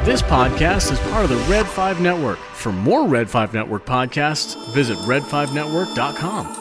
This podcast is part of the Red 5 Network. For more Red 5 Network podcasts, visit red5network.com.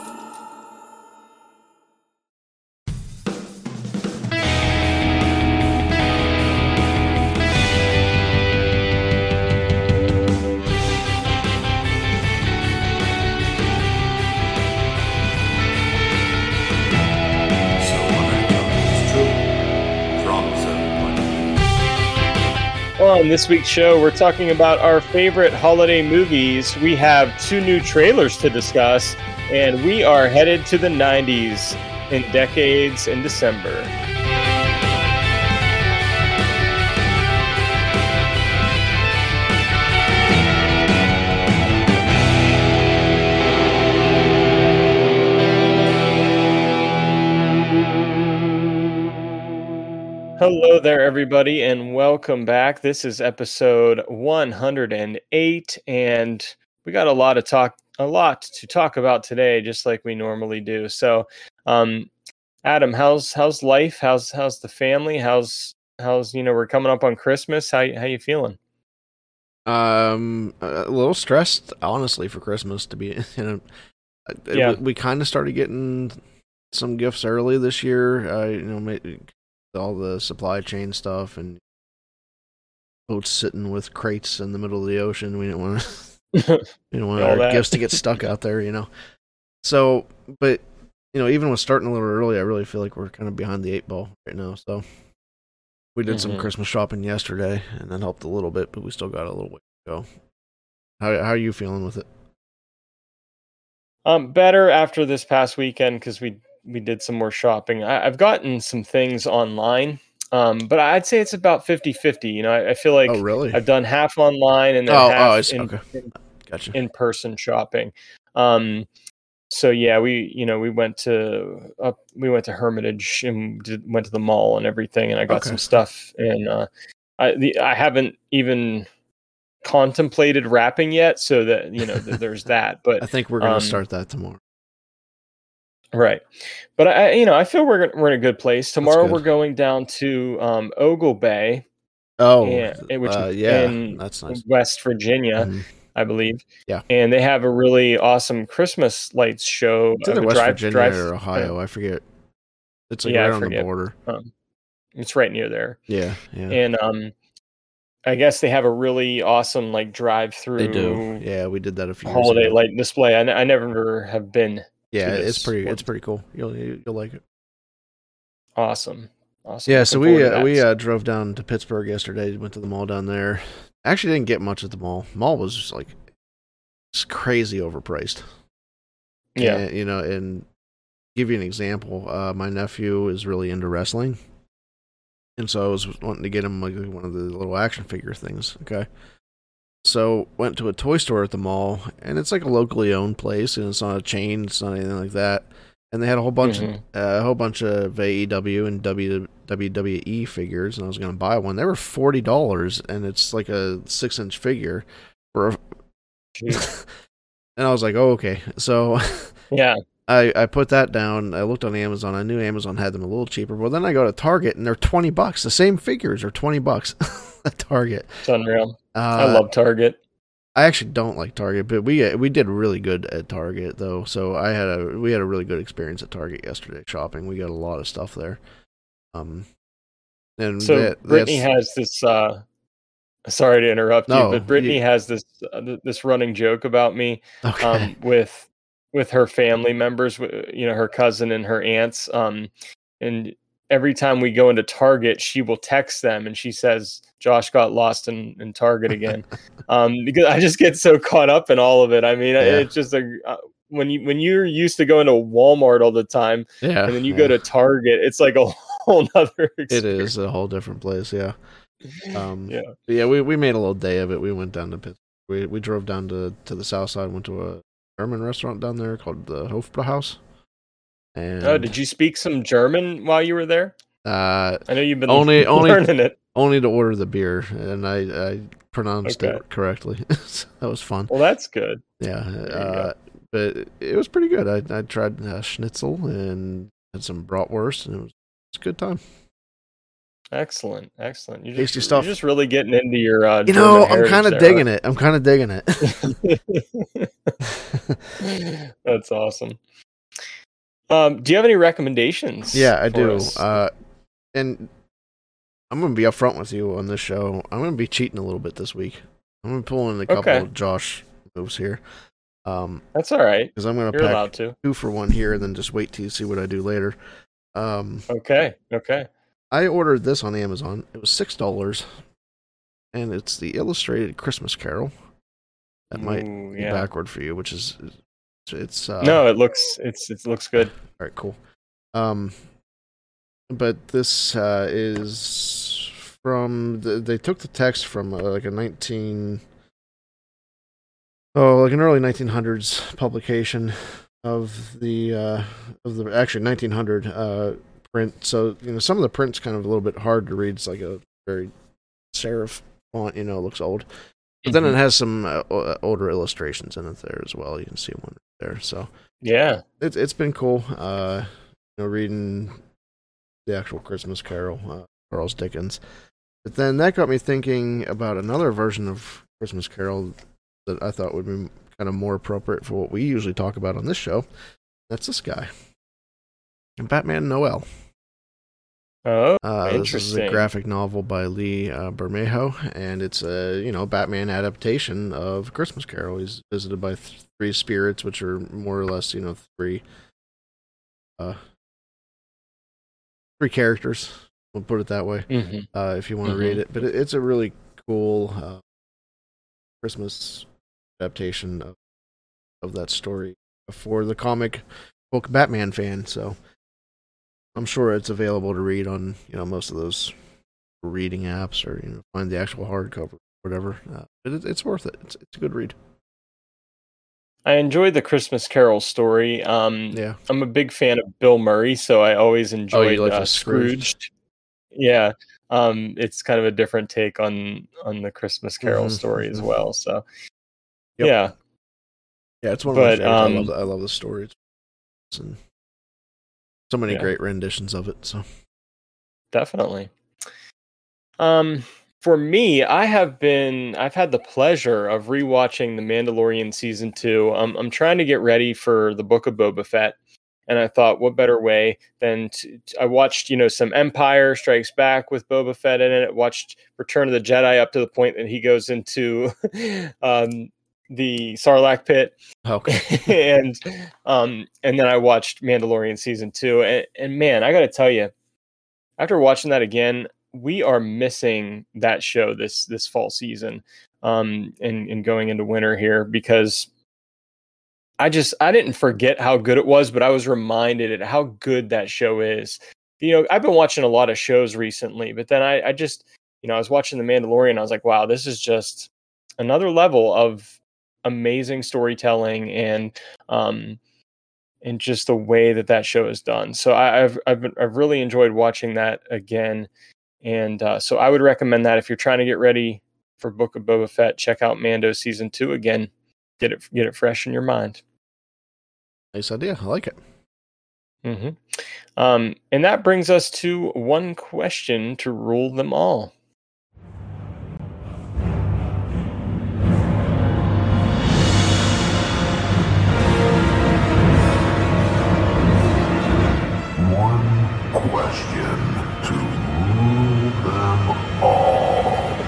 On this week's show, we're talking about our favorite holiday movies. We have 2 new trailers to discuss, and we are headed to the 90s in Decades in December. Hello there, everybody, and welcome back. This is episode 108, and we got a lot to talk about today, just like we normally do. So, Adam, how's life? How's the family? How's we're coming up on Christmas. How you feeling? A little stressed, honestly, for Christmas. To be, we kind of started getting some gifts early this year. All the supply chain stuff and boats sitting with crates in the middle of the ocean. We didn't want our gifts to get stuck out there, So, but even with starting a little early, I really feel like we're kind of behind the 8 ball right now. So, we did some Christmas shopping yesterday, and that helped a little bit, but we still got a little way to go. How are you feeling with it? Better after this past weekend because we did some more shopping. I've gotten some things online, but I'd say it's about 50-50. I feel like I've done half online and then half in person shopping. So yeah, we went to Hermitage and went to the mall and everything, and I got some stuff. And I haven't even contemplated wrapping yet, so that there's that. But I think we're going to start that tomorrow. Right. But I feel we're in a good place. Tomorrow we're going down to Ogle Bay. Which is in that's nice. West Virginia, I believe. Yeah. And they have a really awesome Christmas lights show. It's either West Virginia or Ohio, I forget. It's right on the border. It's right near there. Yeah. And I guess they have a really awesome drive-through. They do. Yeah, we did that a few holiday years ago. light display. I never have been. Yeah, it's pretty cool. You'll like it. Awesome. Yeah, so we drove down to Pittsburgh yesterday. Went to the mall down there. Actually, didn't get much at the mall. Mall was just crazy overpriced. Yeah, and give you an example. My nephew is really into wrestling, and so I was wanting to get him one of the little action figure things. Okay. So went to a toy store at the mall, and it's like a locally owned place, and it's not a chain, it's not anything like that. And they had a whole bunch of AEW and WWE figures, and I was going to buy one. They were $40, and it's like a 6-inch figure. And I was like, oh, okay. So yeah, I put that down. I looked on Amazon. I knew Amazon had them a little cheaper. Well, then I go to Target, and they're $20. The same figures are $20 at Target. It's unreal. I love Target. I actually don't like Target, but we did really good at Target though. So we had a really good experience at Target yesterday shopping. We got a lot of stuff there. And so Brittany has this. Sorry to interrupt you, but Brittany has this running joke about me. Okay. With her family members, her cousin and her aunts. And every time we go into Target, she will text them and she says, Josh got lost in Target again. Because I just get so caught up in all of it. I mean, it's just when you're used to going to Walmart all the time, and then you go to Target, it's like a whole nother experience. It is a whole different place, yeah. We made a little day of it. We went down to Pittsburgh. We drove down to the south side, went to a German restaurant down there called the Hofbrauhaus. And did you speak some German while you were there? I know you've been learning it. Only to order the beer, and I pronounced it correctly. So that was fun. Well, that's good. Yeah, but it was pretty good. I tried schnitzel and had some bratwurst, and it was a good time. Excellent. You're Tasty stuff. You're just really getting into your. I'm kind of digging it. I'm kind of digging it. That's awesome. Do you have any recommendations? Yeah, I do. And I'm going to be upfront with you on this show. I'm going to be cheating a little bit this week. I'm going to pull in a couple of Josh moves here. That's all right. Because I'm going to pack 2 for 1 here and then just wait till you see what I do later. Okay. I ordered this on Amazon. It was $6, and it's the Illustrated Christmas Carol. That might be backward for you, which is it's. No, it looks good. All right, cool. But this is from they took the text from like an early 1900s publication of the actually 1900 print. So some of the print's kind of a little bit hard to read. It's like a very serif font. It looks old, but then it has some older illustrations in it there as well. You can see one there. So yeah, it's been cool. Reading the actual Christmas Carol, Charles Dickens. But then that got me thinking about another version of Christmas Carol that I thought would be kind of more appropriate for what we usually talk about on this show. That's this guy, Batman Noel. Oh, this is a graphic novel by Lee Bermejo, and it's a Batman adaptation of Christmas Carol. He's visited by 3 spirits, which are more or less 3 characters. We'll put it that way. If you want to read it, but it's a really cool Christmas adaptation of that story for the comic book Batman fan. So I'm sure it's available to read on most of those reading apps, or find the actual hardcover, whatever. But it's worth it. It's a good read. I enjoyed the Christmas Carol story. I'm a big fan of Bill Murray, so I always enjoyed Scrooged. Yeah, it's kind of a different take on the Christmas Carol story as well. So yeah, it's one of my favorites. I love the story. And so many great renditions of it. So definitely. For me, I've had the pleasure of rewatching The Mandalorian season 2. I'm trying to get ready for the Book of Boba Fett, and I thought, what better way than I watched some Empire Strikes Back with Boba Fett in it. Watched Return of the Jedi up to the point that he goes into the Sarlacc pit. Okay. and then I watched Mandalorian season 2, and man, I got to tell you, after watching that again, we are missing that show this fall season, and going into winter here, because I didn't forget how good it was, but I was reminded at how good that show is. I've been watching a lot of shows recently, but then I just I was watching The Mandalorian, and I was like, wow, this is just another level of amazing storytelling and just the way that show is done. So I've really enjoyed watching that again. And so I would recommend that if you're trying to get ready for Book of Boba Fett, check out Mando season 2 again. Get it fresh in your mind. Nice idea. I like it. And that brings us to one question to rule them all. One question to rule them all.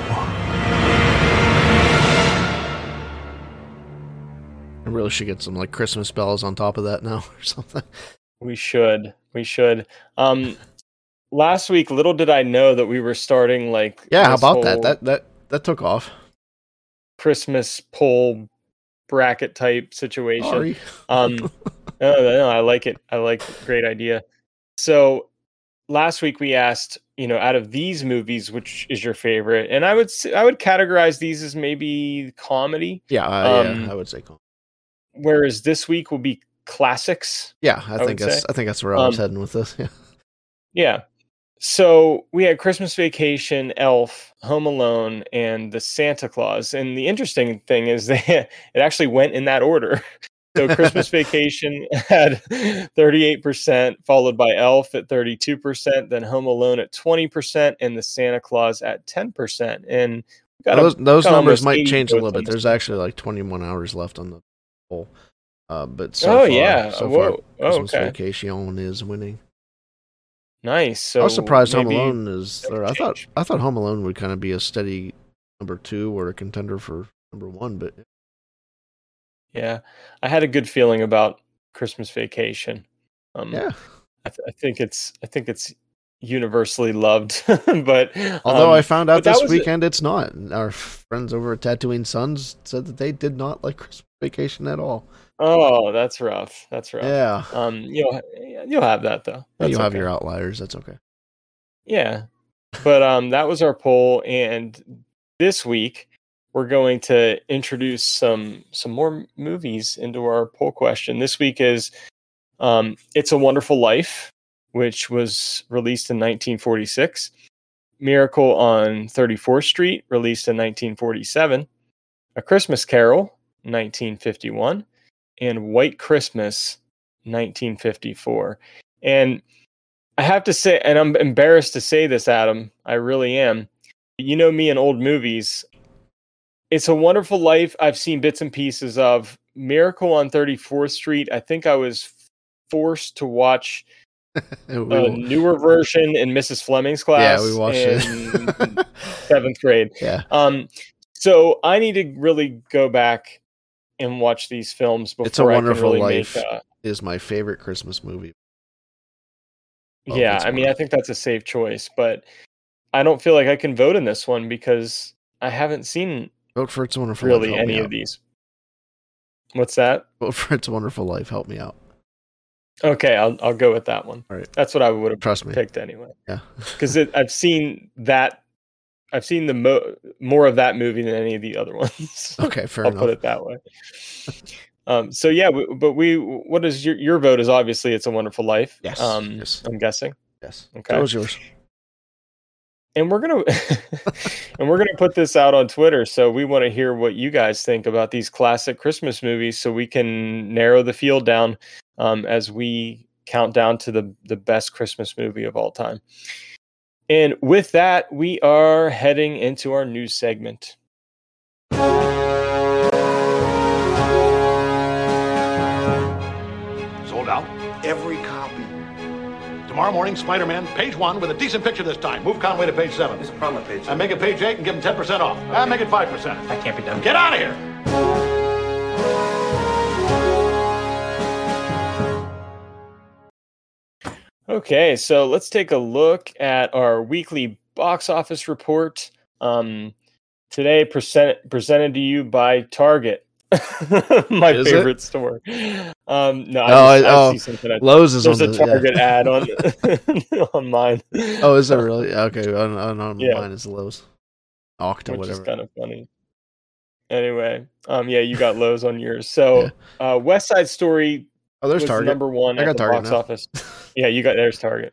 I really should get some Christmas bells on top of that now or something. We should. Last week, little did I know that we were starting how about that took off. Christmas poll bracket type situation. No, I like it. Great idea. So last week we asked, out of these movies, which is your favorite? And I would categorize these as maybe comedy. Yeah, I would say comedy. Whereas this week will be classics. Yeah, I think that's where I was heading with this. Yeah. Yeah. So we had Christmas Vacation, Elf, Home Alone, and the Santa Claus. And the interesting thing is that it actually went in that order. So Christmas Vacation had 38%, followed by Elf at 32%, then Home Alone at 20%, and The Santa Claus at 10%. And those numbers might change a little bit. There's actually like 21 hours left on the poll. But so far, Christmas Vacation is winning. Nice. So I was surprised Home Alone is. I thought Home Alone would kind of be a steady number 2 or a contender for number 1, but yeah, I had a good feeling about Christmas Vacation. Yeah, I think it's universally loved, but although I found out this weekend it's not. Our friends over at Tatooine Suns said that they did not like Christmas Vacation at all. Oh, that's rough. Yeah. You'll have that though. You'll have your outliers. That's okay. Yeah, but that was our poll, and this week we're going to introduce some more movies into our poll question. This week is It's a Wonderful Life, which was released in 1946. Miracle on 34th Street, released in 1947. A Christmas Carol, 1951. And White Christmas, 1954. And I have to say, and I'm embarrassed to say this, Adam, I really am. You know me in old movies. It's a Wonderful Life, I've seen bits and pieces of. Miracle on 34th Street, I think I was forced to watch a newer version in Mrs. Fleming's class. Yeah, we watched it. 7th grade. Yeah. So I need to really go back and watch these films before It's a Wonderful I can really Life is my favorite Christmas movie. Yeah, I mean, I think that's a safe choice, but I don't feel like I can vote in this one because I haven't seen Vote for It's a Wonderful really Life. any of these. What's that? Vote for It's a Wonderful Life. Help me out. Okay, I'll go with that one. All right. That's what I would have Trust me. picked anyway. Yeah. Because I've seen that. I've seen the more of that movie than any of the other ones. Okay, fair enough. I'll put it that way. So yeah, what is your vote? Is obviously It's a Wonderful Life. Yes. Yes. I'm guessing. Yes. Okay. That was yours. And we're gonna put this out on Twitter, so we want to hear what you guys think about these classic Christmas movies, so we can narrow the field down as we count down to the best Christmas movie of all time. And with that, we are heading into our news segment. Sold out every copy. Tomorrow morning, Spider-Man, page 1 with a decent picture this time. Move Conway to page 7. There's a problem with page 7. And make it page 8 and give him 10% off. Okay. Make it 5%. That can't be done. Get out of here! Okay, so let's take a look at our weekly box office report. Today presented to you by Target. My favorite store. I see something. Lowe's is there's a Target ad on on mine. Oh, is that really? Okay, on mine is Lowe's. Octa, which whatever. Is kind of funny. Anyway, yeah, you got Lowe's on yours. So, West Side Story. Oh, there's Target. Number 1 at the Target box now. office. Yeah, there's Target.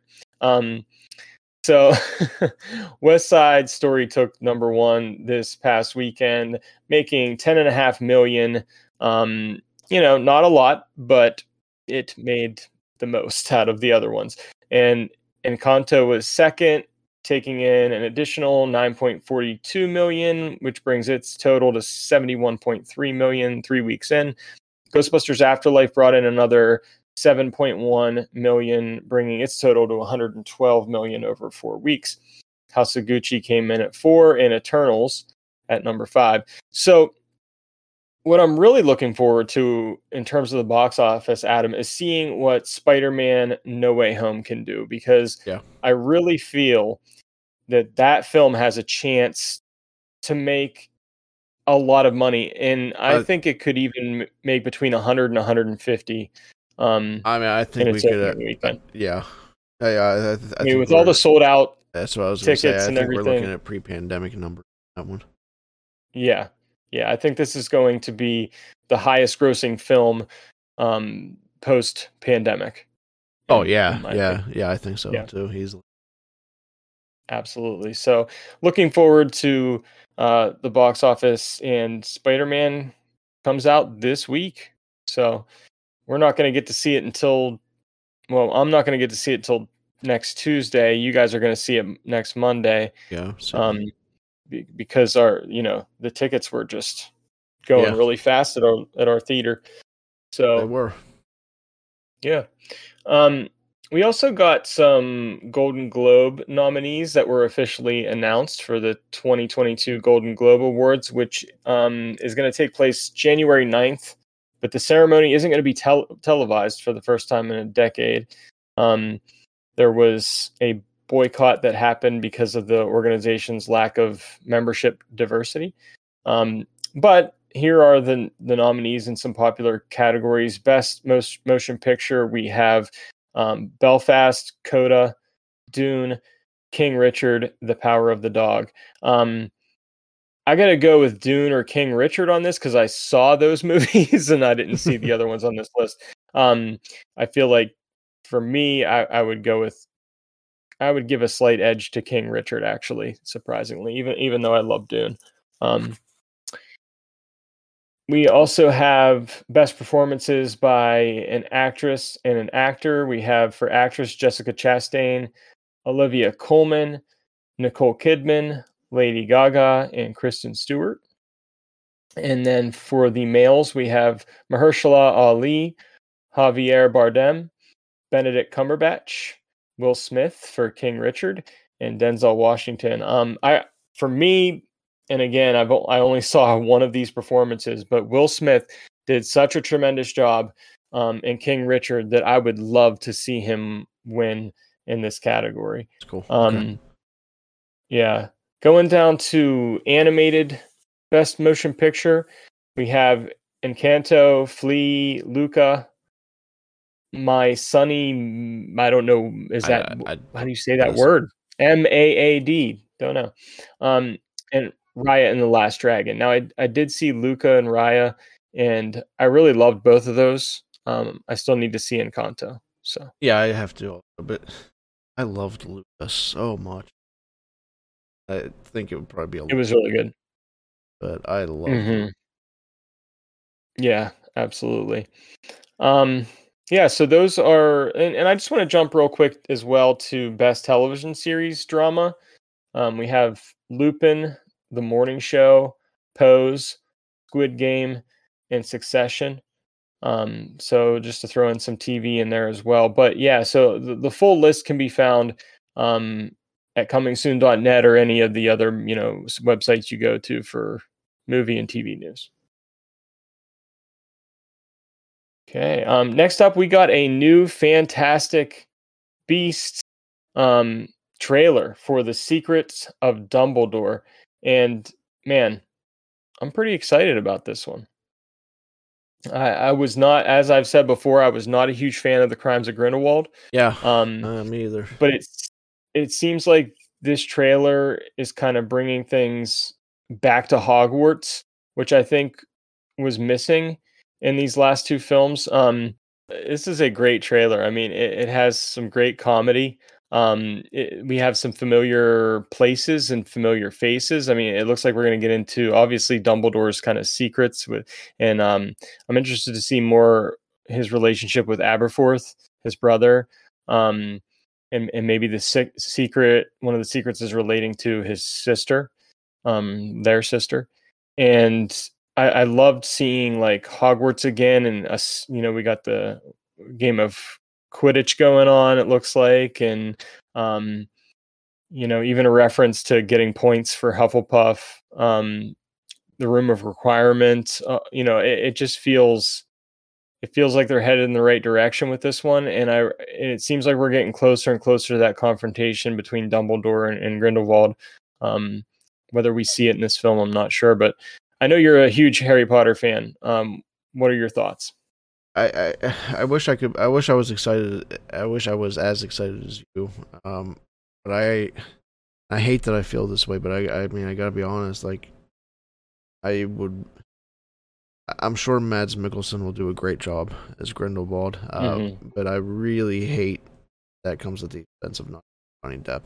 So West Side Story took number 1 this past weekend, making $10.5 million. Not a lot, but it made the most out of the other ones. And Encanto was second, taking in an additional $9.42 million, which brings its total to $71.3 million 3 weeks in. Ghostbusters Afterlife brought in another $7.1 million, bringing its total to $112 million over 4 weeks. House of Gucci came in at 4, and Eternals at number 5. So what I'm really looking forward to in terms of the box office, Adam, is seeing what Spider-Man No Way Home can do, because I really feel that film has a chance to make a lot of money, and I think it could even make between 100 and 150. I think we could. Weekend. Yeah. I mean, with all the sold out that's what I was going to say. I think everything, we're looking at pre-pandemic number. That one. Yeah. I think this is going to be the highest grossing film post-pandemic. Oh yeah. I think so too. Easily. Absolutely. So, looking forward to the box office, and Spider-Man comes out this week. So we're not going to get to see it until, well, I'm not going to get to see it till next Tuesday. You guys are going to see it next Monday. Yeah. Because the tickets were just going really fast at our theater. So they were. Yeah. We also got some Golden Globe nominees that were officially announced for the 2022 Golden Globe Awards, which is going to take place January 9th, but the ceremony isn't going to be televised for the first time in a decade. There was a boycott that happened because of the organization's lack of membership diversity. But here are the nominees in some popular categories. Best motion picture, we have Belfast, Coda, Dune, King Richard, The Power of the Dog. I got to go with Dune or King Richard on this because I saw those movies and I didn't see the other ones on this list. I feel like for me, I would give a slight edge to King Richard, actually, surprisingly, even though I love Dune. We also have best performances by an actress and an actor. We have for actress Jessica Chastain, Olivia Colman, Nicole Kidman, Lady Gaga, and Kristen Stewart. And then for the males, we have Mahershala Ali, Javier Bardem, Benedict Cumberbatch, Will Smith for King Richard, and Denzel Washington. For me, and again, I only saw one of these performances, but Will Smith did such a tremendous job in King Richard that I would love to see him win in this category. That's cool. Okay. Yeah. Going down to animated best motion picture, we have Encanto, Flea, Luca, My Sunny, I don't know, how do you say that word? Maad, don't know. And Raya and the Last Dragon. Now, I did see Luca and Raya, and I really loved both of those. I still need to see Encanto. So yeah, I have to, but I loved Luca so much. I think it would probably be it was really good. But I loved it. Yeah, absolutely. Yeah, so those are, and I just want to jump real quick as well to best television series drama. We have Lupin, The Morning Show, Pose, Squid Game, and Succession. So just to throw in some TV in there as well. But yeah, so the full list can be found at comingsoon.net or any of the other websites you go to for movie and TV news. Okay. Next up, we got a new Fantastic Beasts trailer for The Secrets of Dumbledore. And man, I'm pretty excited about this one. I was not, as I've said before, I was not a huge fan of The Crimes of Grindelwald. Yeah, me either. But it seems like this trailer is kind of bringing things back to Hogwarts, which I think was missing in these last two films. This is a great trailer. I mean, it has some great comedy. We have some familiar places and familiar faces. I mean, it looks like we're going to get into obviously Dumbledore's kind of secrets and I'm interested to see more his relationship with Aberforth, his brother. And maybe the secret, one of the secrets is relating to his sister, their sister. And I loved seeing like Hogwarts again, and us, we got the game of Quidditch going on, it looks like, and even a reference to getting points for Hufflepuff, the Room of Requirement. It just feels like they're headed in the right direction with this one, and it seems like we're getting closer and closer to that confrontation between Dumbledore and Grindelwald. Whether we see it in this film, I'm not sure, but I know you're a huge Harry Potter fan. What are your thoughts? I wish I could. I wish I was excited. I wish I was as excited as you. But I hate that I feel this way. But I mean, I gotta be honest. Like, I'm sure Mads Mikkelsen will do a great job as Grindelwald. But I really hate that comes at the expense of not Johnny Depp.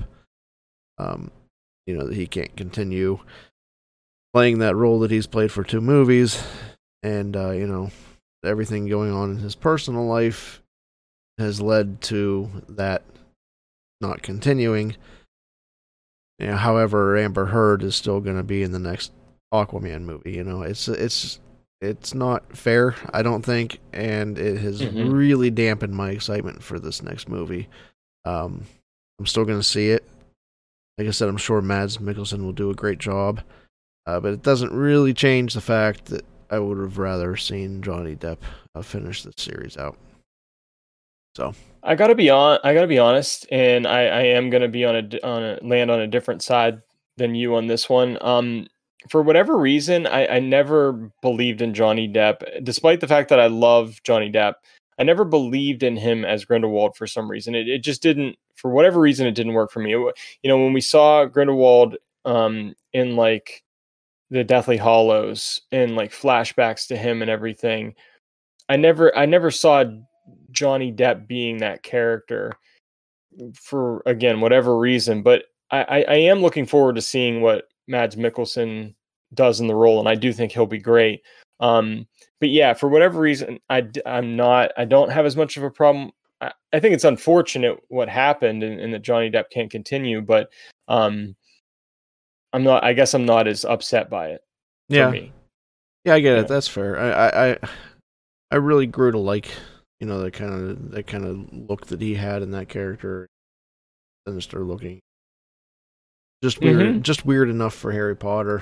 That he can't continue playing that role that he's played for 2 movies, and everything going on in his personal life has led to that not continuing. You know, however, Amber Heard is still going to be in the next Aquaman movie. You know, it's not fair, I don't think, and it has really dampened my excitement for this next movie. I'm still going to see it. Like I said, I'm sure Mads Mikkelsen will do a great job, but it doesn't really change the fact that I would have rather seen Johnny Depp finish this series out. So I gotta be honest, and I am gonna be land on a different side than you on this one. For whatever reason, I never believed in Johnny Depp, despite the fact that I love Johnny Depp. I never believed in him as Grindelwald for some reason. It just didn't, for whatever reason, it didn't work for me. You know, when we saw Grindelwald in like the Deathly Hallows and like flashbacks to him and everything, I never saw Johnny Depp being that character for, again, whatever reason. But I am looking forward to seeing what Mads Mikkelsen does in the role, and I do think he'll be great. But yeah, for whatever reason, I don't have as much of a problem. I think it's unfortunate what happened and that Johnny Depp can't continue, but I guess I'm not as upset by it. Yeah. For me. Yeah, I get it. That's fair. I really grew to like, you know, that kind of look that he had in that character. Sinister looking. Just weird enough for Harry Potter.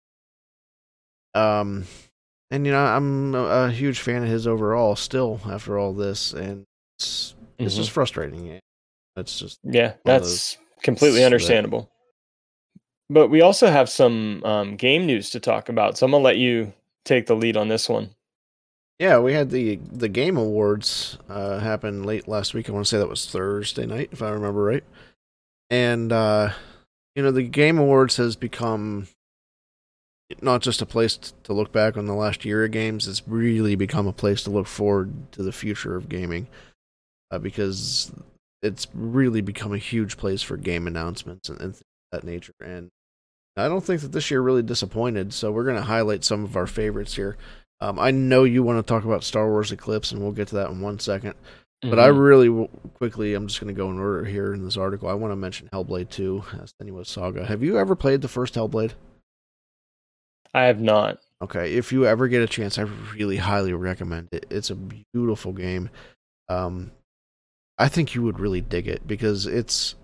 And you know, I'm a huge fan of his overall still after all this, and it's just frustrating. It's just that's completely understandable. But we also have some game news to talk about, so I'm gonna let you take the lead on this one. Yeah, we had the Game Awards happen late last week. I want to say that was Thursday night, if I remember right. And you know, the Game Awards has become not just a place to look back on the last year of games. It's really become a place to look forward to the future of gaming, because it's really become a huge place for game announcements and things of that nature. And I don't think that this year really disappointed, so we're going to highlight some of our favorites here. I know you want to talk about Star Wars Eclipse, and we'll get to that in 1 second. But I really quickly, I'm just going to go in order here in this article. I want to mention Hellblade 2, Senua's Saga. Have you ever played the first Hellblade? I have not. Okay, if you ever get a chance, I really highly recommend it. It's a beautiful game. I think you would really dig it because it's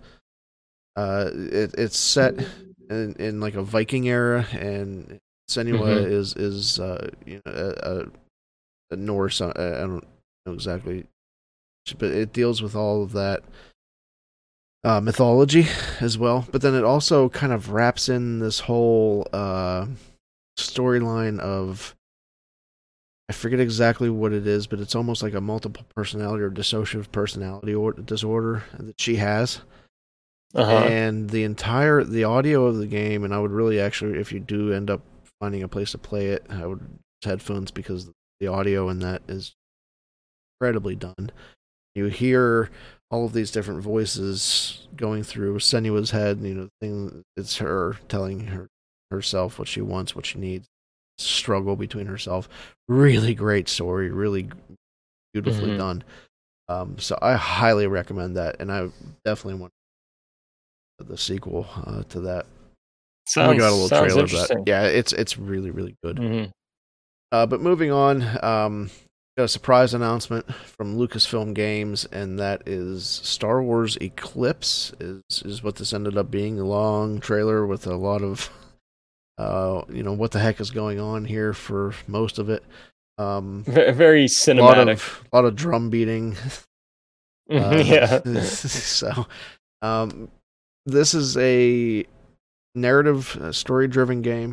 set in like a Viking era, and Senua is you know, a Norse. I don't know exactly, but it deals with all of that mythology as well. But then it also kind of wraps in this whole storyline of, I forget exactly what it is, but it's almost like a multiple personality or dissociative personality disorder that she has. And the audio of the game, and I would really actually, if you do end up finding a place to play it, I would use headphones because the audio in that is incredibly done. You hear all of these different voices going through Senua's head, you know, it's her telling herself what she wants, what she needs, struggle between herself. Really great story, really beautifully done. So I highly recommend that, and I definitely want the sequel to that. I got a little trailer of that. Yeah, it's really, really good. But moving on, got a surprise announcement from Lucasfilm Games, and that is Star Wars Eclipse is what this ended up being. A long trailer with a lot of you know, what the heck is going on here for most of it. Very cinematic. A lot of drum beating. So this is a narrative, story-driven game.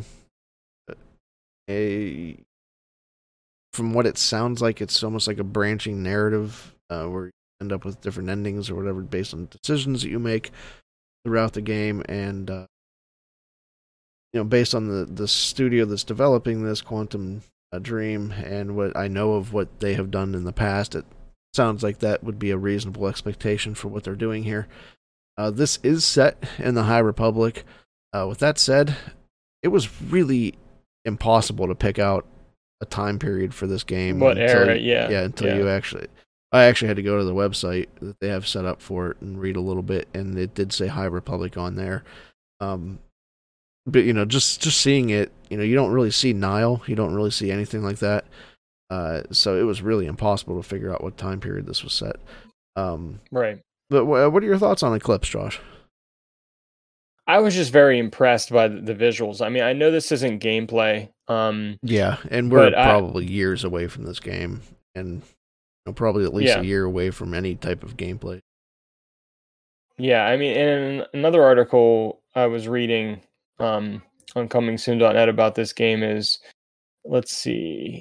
From what it sounds like, it's almost like a branching narrative where you end up with different endings or whatever based on decisions that you make throughout the game. And you know, based on the studio that's developing this, Quantum Dream, and what I know of what they have done in the past, it sounds like that would be a reasonable expectation for what they're doing here. This is set in the High Republic. With that said, it was really impossible to pick out a time period for this game. What era? Yeah. Until you actually. I actually had to go to the website that they have set up for it and read a little bit, and it did say High Republic on there. But just seeing it, you don't really see Nile, you don't really see anything like that. So it was really impossible to figure out what time period this was set. Right. But what are your thoughts on Eclipse, Josh? I was just very impressed by the visuals. I mean, I know this isn't gameplay. Yeah, and we're probably years away from this game, and probably at least a year away from any type of gameplay. Yeah, I mean, in another article I was reading on comingsoon.net about this game is, let's see,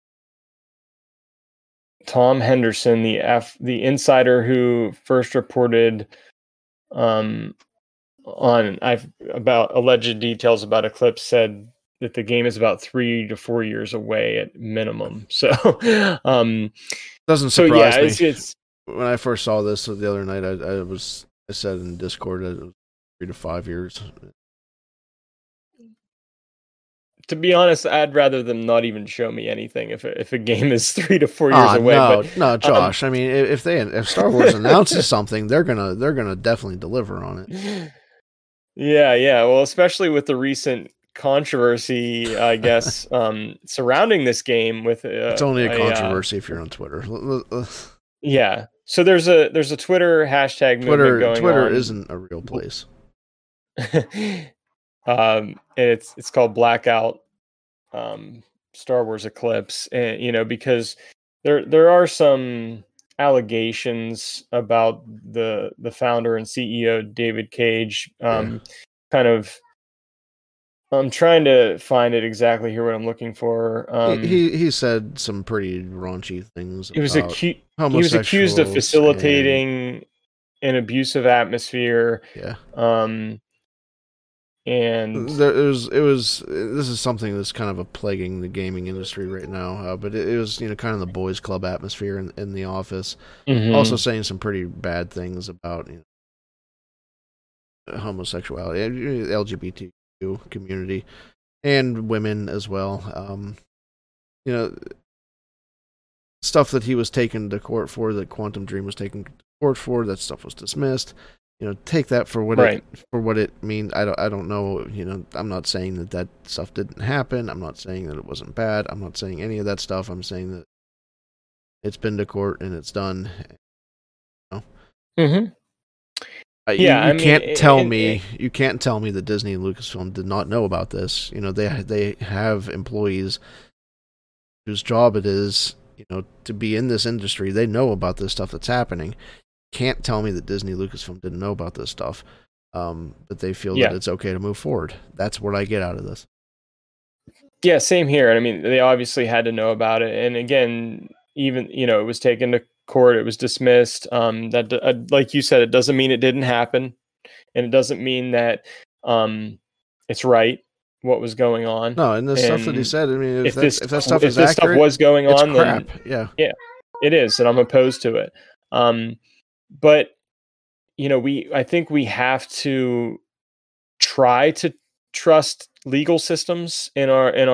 Tom Henderson, the insider who first reported about alleged details about Eclipse, said that the game is about 3 to 4 years away at minimum. So doesn't surprise me. It's when I first saw this the other night, I said in Discord that it was 3 to 5 years. To be honest, I'd rather them not even show me anything if a game is 3 to 4 years away. No, Josh. I mean, if Star Wars announces something, they're gonna definitely deliver on it. Yeah. Well, especially with the recent controversy, I guess, surrounding this game. With it's only a controversy if you're on Twitter. Yeah. So there's a Twitter hashtag movement going on. Twitter isn't a real place. And it's called Blackout Star Wars Eclipse, and because there are some allegations about the founder and CEO David Cage, kind of. I'm trying to find it exactly here, what I'm looking for. He said some pretty raunchy things. He was accused of facilitating an abusive atmosphere. Yeah. And this is something that's kind of plaguing the gaming industry right now. But it was kind of the boys club atmosphere in the office. Mm-hmm. Also saying some pretty bad things about homosexuality, LGBT community, and women as well. Stuff that he was taken to court for, that Quantum Dream was taken to court for, that stuff was dismissed. Take that for what it means. I don't know. I'm not saying that stuff didn't happen. I'm not saying that it wasn't bad. I'm not saying any of that stuff. I'm saying that it's been to court and it's done. Mm-hmm. You can't tell me that Disney and Lucasfilm did not know about this. They have employees whose job it is, to be in this industry. They know about this stuff that's happening. Can't tell me that Disney Lucasfilm didn't know about this stuff, but they feel that it's okay to move forward. That's what I get out of this. Yeah, same here. I mean, they obviously had to know about it, and again, even it was taken to court, it was dismissed. That like you said, it doesn't mean it didn't happen, and it doesn't mean that it's right what was going on. No, and the stuff that he said. I mean, if that stuff is accurate, this stuff was going on, crap. Then yeah, it is, and I'm opposed to it. But I think we have to try to trust legal systems in our in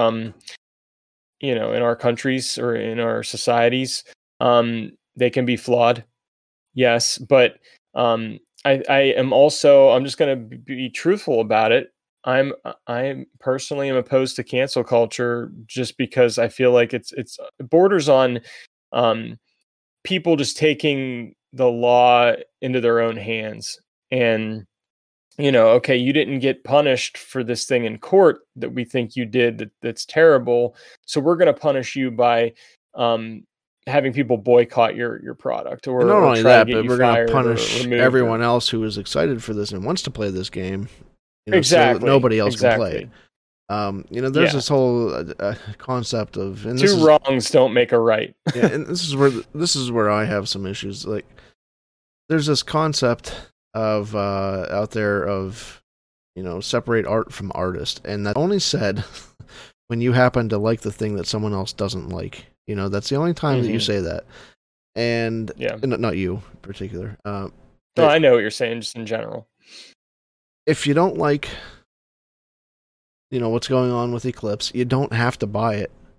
our countries or in our societies. They can be flawed, yes, but I'm just going to be truthful about it. I personally am opposed to cancel culture, just because I feel like it's borders on people just taking the law into their own hands. And okay, you didn't get punished for this thing in court that we think you did, that's terrible, so we're going to punish you by having people boycott your product, or not only that, but we're going to punish everyone else who is excited for this and wants to play this game, exactly, so that nobody else can play. There's this whole concept of two wrongs don't make a right. Yeah, and this is where I have some issues. Like, there's this concept of out there of separate art from artist, and that only said when you happen to like the thing that someone else doesn't like. That's the only time that you say that. And not you in particular. No, I know what you're saying, just in general. If you don't like what's going on with Eclipse, you don't have to buy it.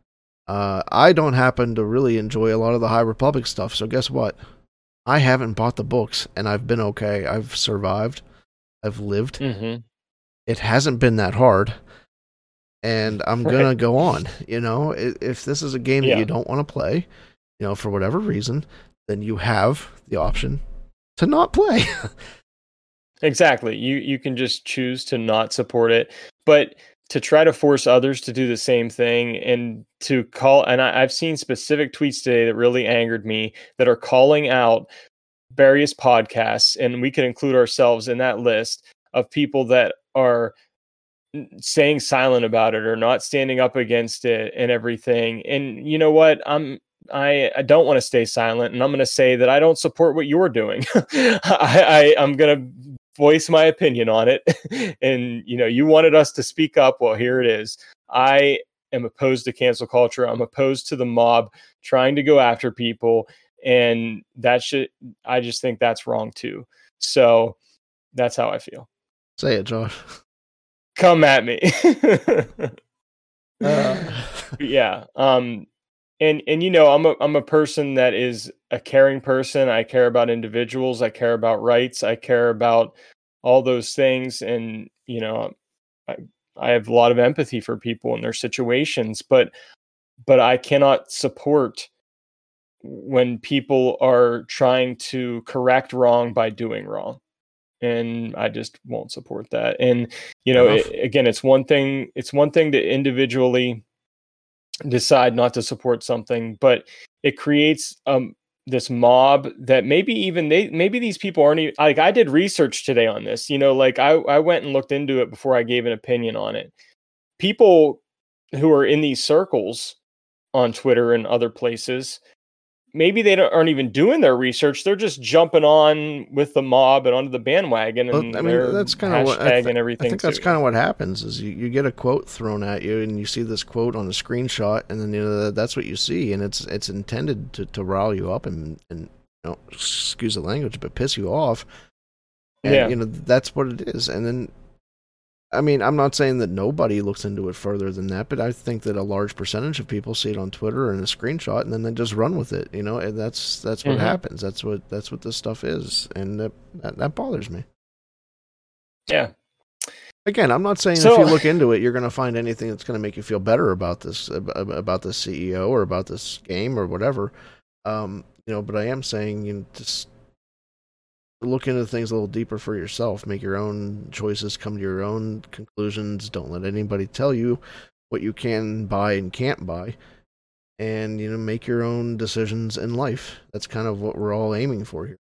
I don't happen to really enjoy a lot of the High Republic stuff, so guess what? I haven't bought the books, and I've been okay. I've survived. I've lived. Mm-hmm. It hasn't been that hard, and I'm gonna go on. If this is a game that you don't want to play, for whatever reason, then you have the option to not play. Exactly. You can just choose to not support it, but to try to force others to do the same thing and to call, and I've seen specific tweets today that really angered me that are calling out various podcasts, and we can include ourselves in that list of people that are staying silent about it or not standing up against it and everything. And you know what? I don't want to stay silent, and I'm going to say that I don't support what you're doing. I'm going to voice my opinion on it. And, you wanted us to speak up. Well, here it is. I am opposed to cancel culture. I'm opposed to the mob trying to go after people. And I just think that's wrong too. So that's how I feel. Say it, Josh. Come at me. Yeah. And I'm a person that is a caring person. I care about individuals. I care about rights. I care about all those things. And, I have a lot of empathy for people in their situations, but I cannot support when people are trying to correct wrong by doing wrong. And I just won't support that. And, again, it's one thing to individually decide not to support something, but it creates this mob that maybe these people aren't even, like, I did research today on this, I went and looked into it before I gave an opinion on it. People who are in these circles on Twitter and other places, maybe they aren't even doing their research. They're just jumping on with the mob and onto the bandwagon, and that's kind of what and everything. I think that's kind of what happens is you get a quote thrown at you, and you see this quote on a screenshot, and then that's what you see, and it's intended to rile you up and excuse the language, but piss you off. And that's what it is. And then, I'm not saying that nobody looks into it further than that, but I think that a large percentage of people see it on Twitter and a screenshot, and then they just run with it, and that's what happens. That's what this stuff is, and that bothers me. Yeah. Again, I'm not saying if you look into it, you're going to find anything that's going to make you feel better about this CEO or about this game or whatever. But I am saying, just look into things a little deeper for yourself. Make your own choices. Come to your own conclusions. Don't let anybody tell you what you can buy and can't buy. And, make your own decisions in life. That's kind of what we're all aiming for here.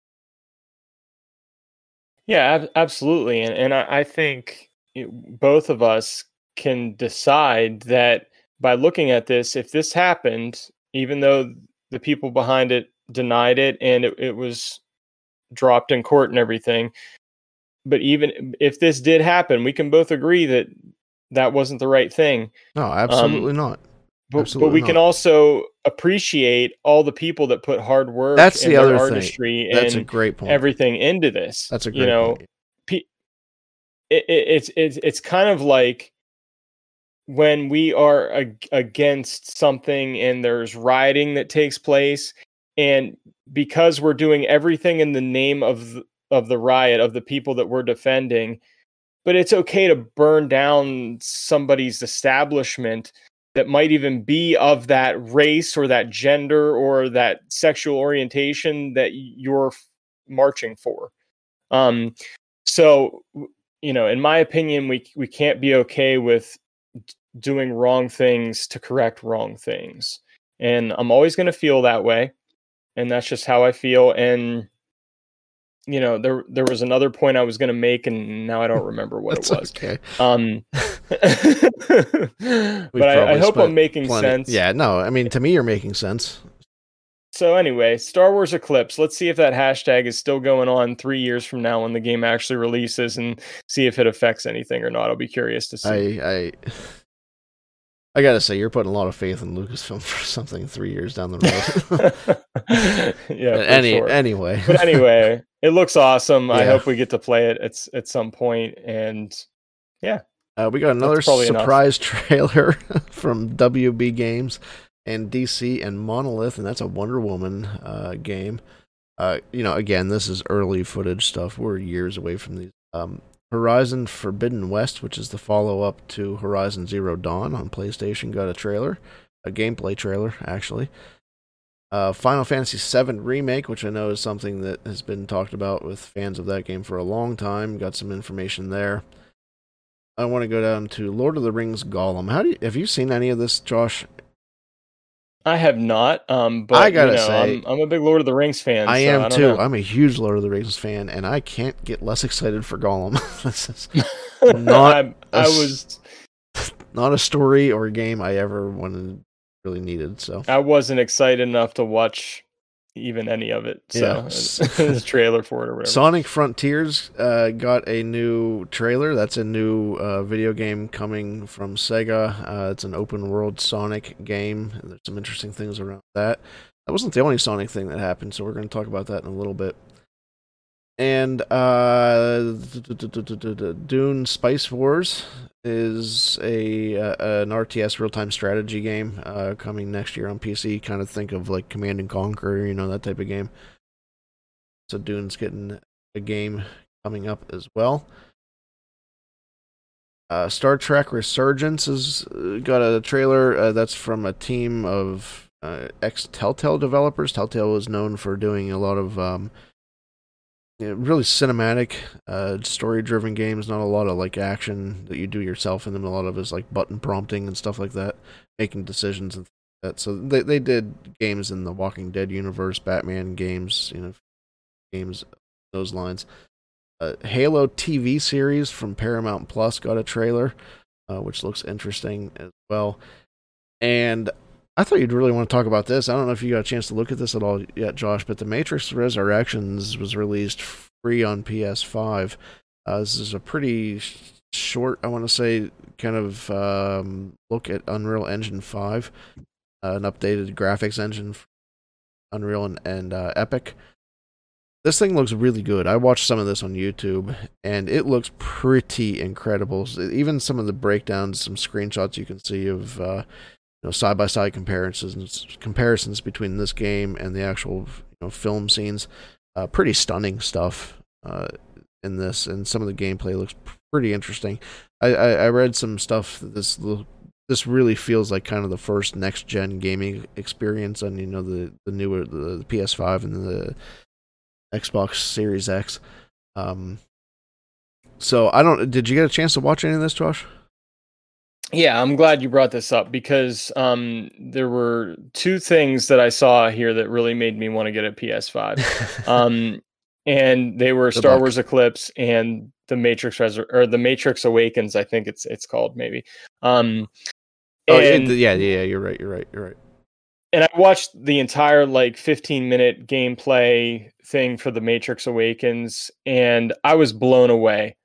Yeah, absolutely. And I think both of us can decide that by looking at this, if this happened, even though the people behind it denied it and it was dropped in court and everything, but even if this did happen, we can both agree that wasn't the right thing. No, absolutely not. But we can also appreciate all the people that put hard work and their artistry and a great point. Everything into this. That's a great point. It's kind of like when we are against something and there's rioting that takes place, and because we're doing everything in the name of the riot, of the people that we're defending, but it's okay to burn down somebody's establishment that might even be of that race or that gender or that sexual orientation that you're marching for. So, in my opinion, we can't be okay with doing wrong things to correct wrong things. And I'm always going to feel that way. And that's just how I feel. And, there was another point I was going to make, and now I don't remember what it was. Okay. But I hope I'm making sense. Yeah, no, to me, you're making sense. So anyway, Star Wars Eclipse. Let's see if that hashtag is still going on 3 years from now when the game actually releases, and see if it affects anything or not. I'll be curious to see. I gotta say, you're putting a lot of faith in Lucasfilm for something 3 years down the road. Yeah. Anyway, but anyway, it looks awesome. Yeah. I hope we get to play it at some point. And yeah, we got another surprise trailer from WB Games. and DC and Monolith, and that's a Wonder Woman game. Again, this is early footage stuff. We're years away from these. Horizon Forbidden West, which is the follow-up to Horizon Zero Dawn on PlayStation, got a trailer. A gameplay trailer, actually. Final Fantasy VII Remake, which I know is something that has been talked about with fans of that game for a long time. Got some information there. I want to go down to Lord of the Rings Gollum. Have you seen any of this, Josh? I have not, but I gotta say, I'm a big Lord of the Rings fan. I am too. I'm a huge Lord of the Rings fan, and I can't get less excited for Gollum. This is not a story or a game I ever really needed. So I wasn't excited enough to watch even any of it. So the trailer for it or whatever. Sonic Frontiers got a new trailer. That's a new video game coming from Sega. It's an open world Sonic game. There's some interesting things around that. That wasn't the only Sonic thing that happened, so we're going to talk about that in a little bit. And Dune Spice Wars is an RTS real-time strategy game coming next year on PC. Kind of think of like Command and Conquer, that type of game. So Dune's getting a game coming up as well. Star Trek Resurgence has got a trailer that's from a team of ex-Telltale developers. Telltale is known for doing a lot of really cinematic, story-driven games. Not a lot of like action that you do yourself in them. A lot of it is like button prompting and stuff like that, making decisions and that. So they did games in the Walking Dead universe, Batman games, games those lines. Halo TV series from Paramount Plus got a trailer, which looks interesting as well. And I thought you'd really want to talk about this. I don't know if you got a chance to look at this at all yet, Josh, but The Matrix Resurrections was released free on PS5. This is a pretty short, I want to say, kind of look at Unreal Engine 5, an updated graphics engine for Unreal and Epic. This thing looks really good. I watched some of this on YouTube, and it looks pretty incredible. Even some of the breakdowns, some screenshots you can see of side-by-side comparisons between this game and the actual film scenes. Pretty stunning stuff in this, and some of the gameplay looks pretty interesting. I read some stuff that this really feels like kind of the first next-gen gaming experience on the newer the PS5 and the Xbox Series X. So did you get a chance to watch any of this, Josh? Yeah, I'm glad you brought this up because there were two things that I saw here that really made me want to get a PS5. And they were Star Wars Eclipse and The Matrix The Matrix Awakens, I think it's called maybe. Yeah, you're right. And I watched the entire 15-minute gameplay thing for The Matrix Awakens, and I was blown away.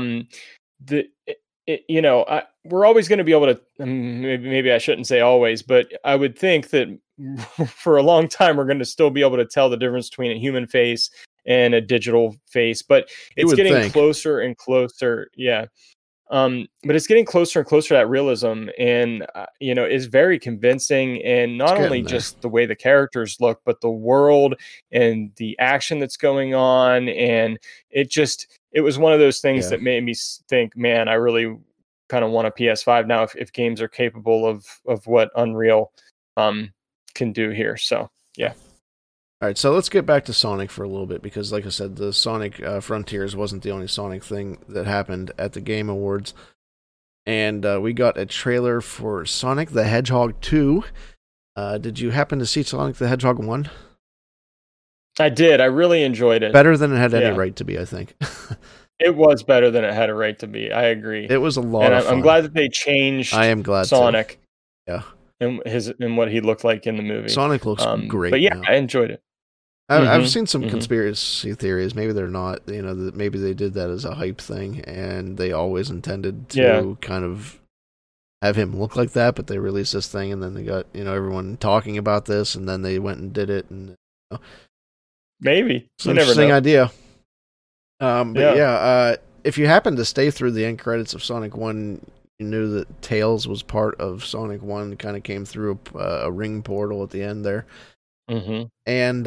We're always going to be able to, maybe I shouldn't say always, but I would think that for a long time, we're going to still be able to tell the difference between a human face and a digital face, but it's getting closer and closer. Yeah. But it's getting closer and closer to that realism, and is very convincing. And not only just the way the characters look, but the world and the action that's going on. And it was one of those things that made me think, man, I really kind of want a PS5 now if games are capable of what Unreal can do here. So yeah. All right, so let's get back to Sonic for a little bit, because like I said, the Sonic Frontiers wasn't the only Sonic thing that happened at the Game Awards. And we got a trailer for Sonic the Hedgehog 2. Did you happen to see Sonic the Hedgehog 1? I did. I really enjoyed it. Better than it had any right to be, I think. It was better than it had a right to be. I agree. It was a lot of fun. I'm glad that they changed Sonic. Too. Yeah. And what he looked like in the movie. Sonic looks great. But yeah, now. I enjoyed it. I've seen some conspiracy theories. Maybe they're not. Maybe they did that as a hype thing, and they always intended to kind of have him look like that. But they released this thing, and then they got everyone talking about this, and then they went and did it. And maybe it's an interesting idea. But if you happen to stay through the end credits of Sonic 1, you knew that Tails was part of Sonic 1, kind of came through a ring portal at the end there. Mm-hmm. And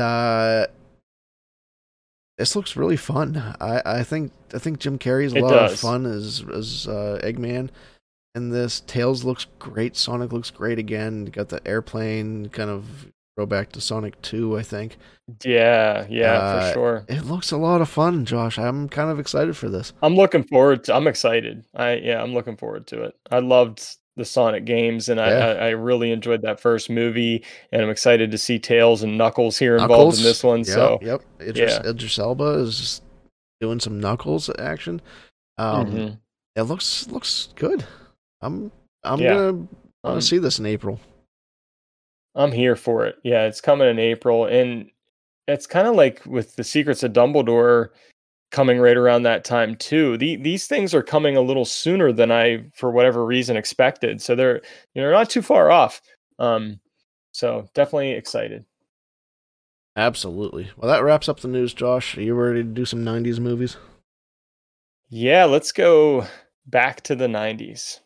this looks really fun. I think Jim Carrey's a lot of fun as Eggman. And this Tails looks great. Sonic looks great again. You got the airplane, kind of go back to Sonic 2, I think. Yeah, for sure. It looks a lot of fun, Josh. I'm kind of excited for this. I'm excited. I'm looking forward to it. I loved the Sonic games, and I really enjoyed that first movie, and I'm excited to see Tails and Knuckles here involved in this one. Yep. Idris Elba is doing some Knuckles action. It looks good. I'm gonna see this in April. I'm here for it. Yeah, it's coming in April, and it's kind of like with the Secrets of Dumbledore coming right around that time too. These things are coming a little sooner than I, for whatever reason, expected. So they're not too far off. So definitely excited. Absolutely. Well, that wraps up the news, Josh. Are you ready to do some 90s movies? Yeah, let's go back to the 90s.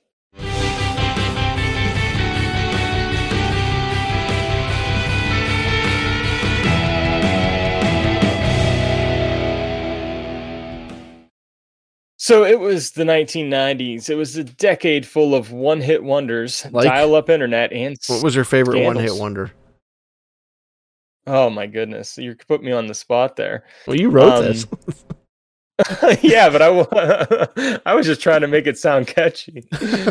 So it was the 1990s. It was a decade full of one-hit wonders, dial-up internet, and what was your favorite one-hit wonder? Oh my goodness, you put me on the spot there. Well, you wrote this. Yeah, but I was just trying to make it sound catchy.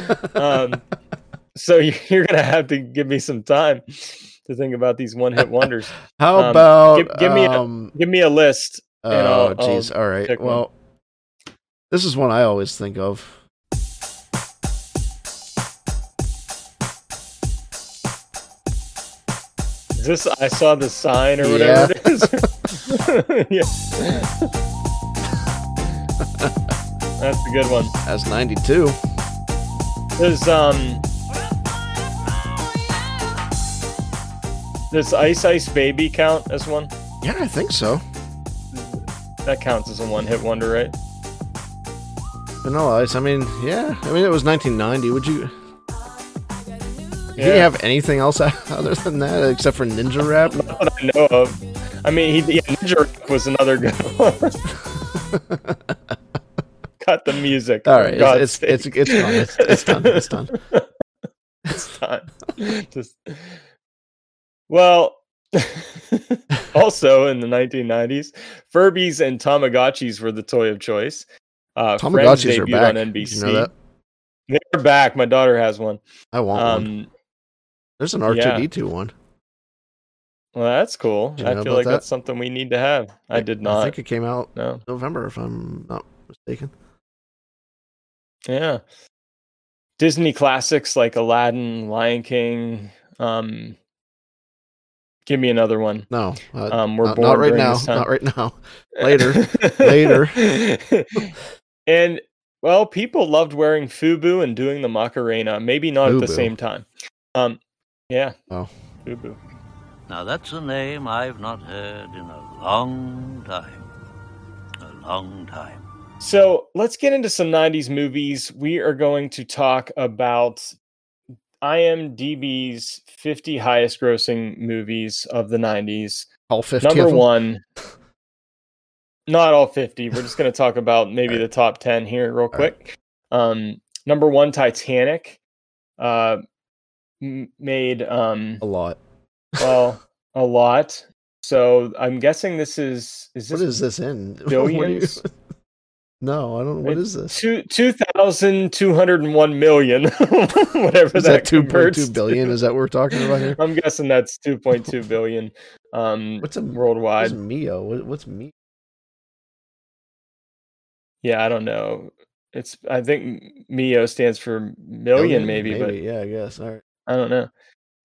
So you're gonna have to give me some time to think about these one-hit wonders. How about give me a list? Oh, jeez. All right. Well. This is one I always think of. Is this I Saw the Sign or whatever it is? Yeah. That's a good one. That's 92. Does Ice Ice Baby count as one? Yeah, I think so. That counts as a one-hit wonder, right? Vanilla Ice. I mean, yeah. I mean, it was 1990. Would you? Did he have anything else other than that except for Ninja Rap? Not that I know of. I mean, Ninja Rap was another good one. Cut the music. All right, it's done. It's done. It's done. Well. Also in the 1990s, Furbies and Tamagotchis were the toy of choice. Tamagotchis are back. On NBC. You know that? They're back. My daughter has one. I want one. There's an R2-D2 one. Well, that's cool. I feel like that's something we need to have. I did not. I think it came out November, if I'm not mistaken. Yeah. Disney classics like Aladdin, Lion King. Give me another one. No. We're not right now. Not right now. Later. And, well, people loved wearing FUBU and doing the Macarena. Maybe not FUBU. At the same time. Yeah. Oh. FUBU. Now, that's a name I've not heard in a long time. A long time. So, let's get into some 90s movies. We are going to talk about IMDb's 50 highest grossing movies of the 90s. All 50 Number of them? one. Not all 50. We're just going to talk about maybe the top 10 here real quick. Number one, Titanic. Made a lot. Well, a lot. So I'm guessing this is this what is this in? Billions? No, I don't know. What is this? 2,201 million. Whatever is that 2.2 billion? Is that what we're talking about here? I'm guessing that's 2.2 billion. What's worldwide? What's Mio? What's Mio? Yeah, I don't know. I think Mio stands for million, maybe, but yeah, I guess. All right. I don't know.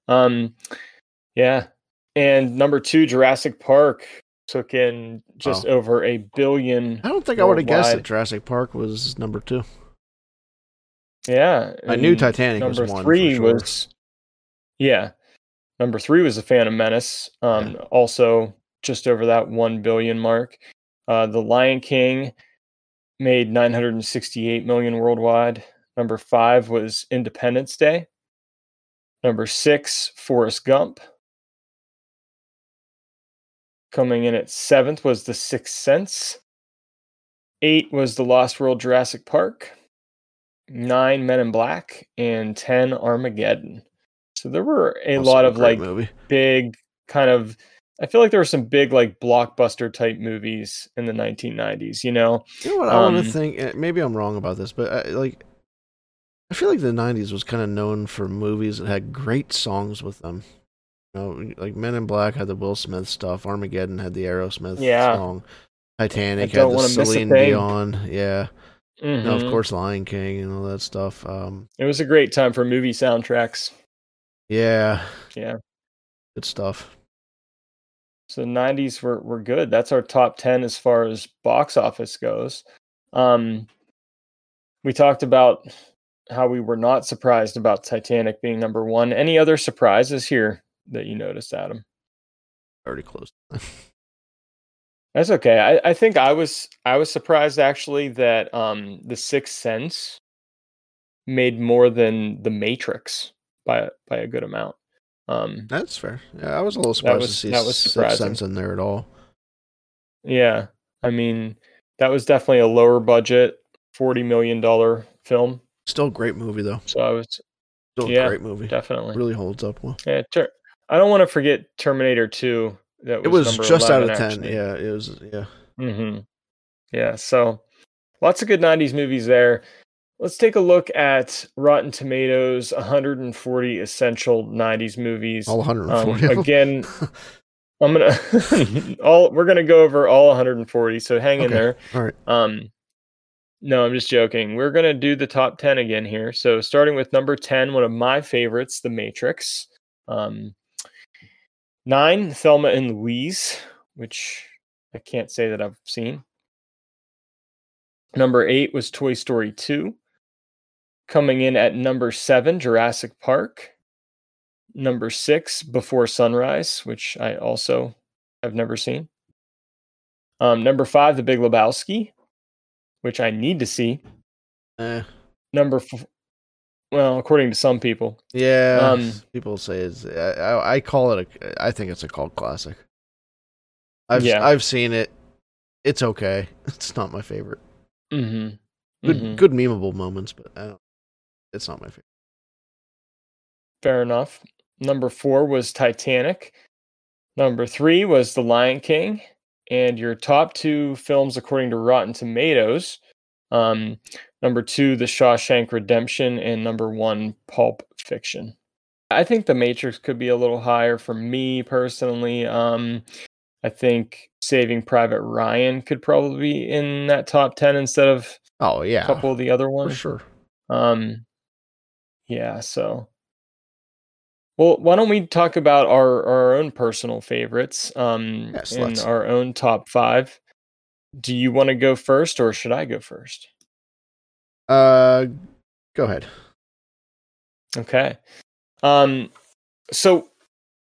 Yeah. And number two, Jurassic Park took in just over $1 billion. I don't think I would have guessed that Jurassic Park was number two. Yeah. I knew Titanic was one. Number three was Number 3 was The Phantom Menace. Also just over that 1 billion mark. The Lion King made $968 million worldwide. Number 5 was Independence Day. Number 6, Forrest Gump. Coming in at 7th was The Sixth Sense. 8 was The Lost World Jurassic Park. 9, Men in Black. And 10, Armageddon. So there were a lot of like big kind of, I feel like there were some big like blockbuster type movies in the 1990s, You know what I want to think, maybe I'm wrong about this, but I feel like the 90s was kind of known for movies that had great songs with them. You know, like Men in Black had the Will Smith stuff, Armageddon had the Aerosmith song, Titanic had the Celine Dion, You know, of course, Lion King and all that stuff. It was a great time for movie soundtracks. Yeah. Good stuff. So 90s were good. That's our top 10 as far as box office goes. We talked about how we were not surprised about Titanic being number 1. Any other surprises here that you noticed, Adam? Already closed. That's okay. I think I was surprised actually that The Sixth Sense made more than The Matrix by a good amount. That's fair. Yeah, I was a little surprised to see Sixth Sense in there at all. Yeah, I mean, that was definitely a lower budget, $40 million film. Still a great movie though. So I was still a great movie. Definitely really holds up well. Yeah, I don't want to forget Terminator 2. It was just out of 10. Actually. Yeah, it was. Yeah. Mm-hmm. Yeah. So lots of good 90s movies there. Let's take a look at Rotten Tomatoes 140 essential 90s movies. All 140. Again, we're gonna go over all 140. So hang in there. All right. No, I'm just joking. We're gonna do the top 10 again here. So starting with number 10, one of my favorites, The Matrix. 9, Thelma and Louise, which I can't say that I've seen. Number 8 was Toy Story 2. Coming in at number 7, Jurassic Park. Number 6, Before Sunrise, which I also have never seen. Number 5, The Big Lebowski, which I need to see. Number 4, well, according to some people. Yeah, people say I call it I think it's a cult classic. I've seen it. It's okay. It's not my favorite. Mm-hmm. Good memeable moments, but it's not my favorite. Fair enough. Number 4 was Titanic. Number 3 was The Lion King. And your top 2 films, according to Rotten Tomatoes, number 2, The Shawshank Redemption, and number 1, Pulp Fiction. I think The Matrix could be a little higher for me personally. I think Saving Private Ryan could probably be in that top 10 instead of a couple of the other ones. For sure. Yeah, so. Well, why don't we talk about our own personal favorites and our own top 5? Do you want to go first or should I go first? Go ahead. Okay. So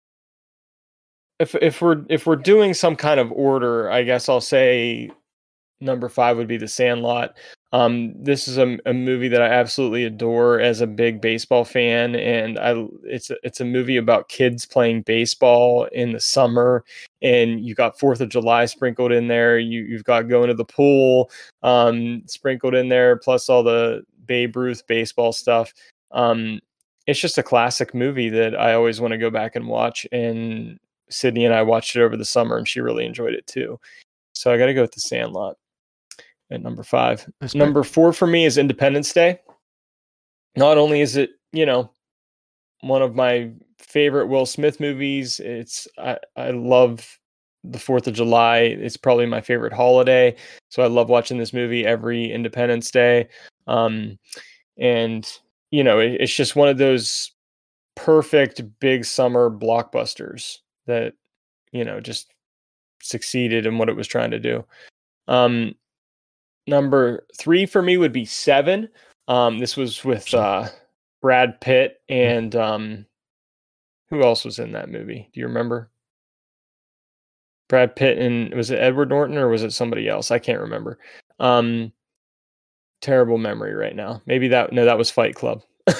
if we're doing some kind of order, I guess I'll say number 5 would be The Sandlot. This is a movie that I absolutely adore as a big baseball fan, and it's a movie about kids playing baseball in the summer, and you got 4th of July sprinkled in there. You've got going to the pool sprinkled in there, plus all the Babe Ruth baseball stuff. It's just a classic movie that I always want to go back and watch, and Sydney and I watched it over the summer, and she really enjoyed it too. So I got to go with The Sandlot at number 5. Number 4 for me is Independence Day. Not only is it, one of my favorite Will Smith movies, I love the 4th of July. It's probably my favorite holiday. So I love watching this movie every Independence Day. And, it's just one of those perfect big summer blockbusters that, just succeeded in what it was trying to do. Number 3 for me would be 7. This was with Brad Pitt and who else was in that movie? Do you remember? Brad Pitt and was it Edward Norton or was it somebody else? I can't remember. terrible memory right now. Maybe that was Fight Club.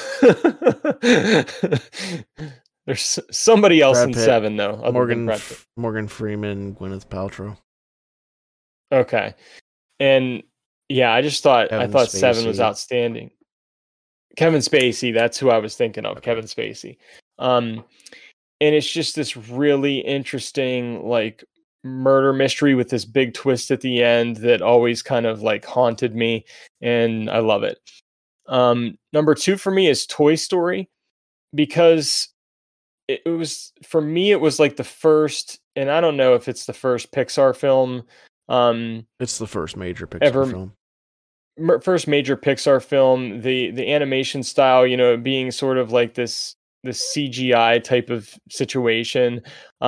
There's somebody else Brad in Pitt, 7 though. Morgan Freeman, Gwyneth Paltrow. Okay, and yeah, I thought Spacey. 7 was outstanding. Kevin Spacey, that's who I was thinking of. Kevin Spacey. And it's just this really interesting like murder mystery with this big twist at the end that always kind of like haunted me, and I love it. Number 2 for me is Toy Story, because it was, for me, it was like the first, and I don't know if it's the first Pixar film. It's the first major Pixar film. First major Pixar film. The animation style, being sort of like this CGI type of situation.